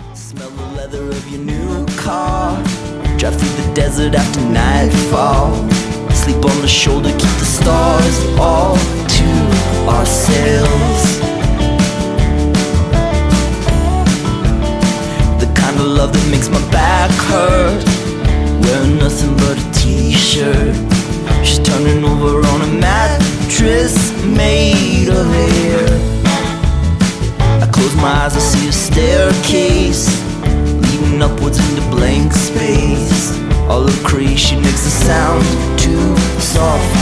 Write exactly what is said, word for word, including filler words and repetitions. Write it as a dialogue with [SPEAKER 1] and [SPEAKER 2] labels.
[SPEAKER 1] Smell the leather of your new car. Drive through the desert after nightfall. Sleep on the shoulder, keep the stars all to ourselves. The kind of love that makes my back hurt. Wearing nothing but a t-shirt. She's turning over on a mattress made of air. I close my eyes, I see a staircase leading upwards into blank space. All of creation makes the sound too soft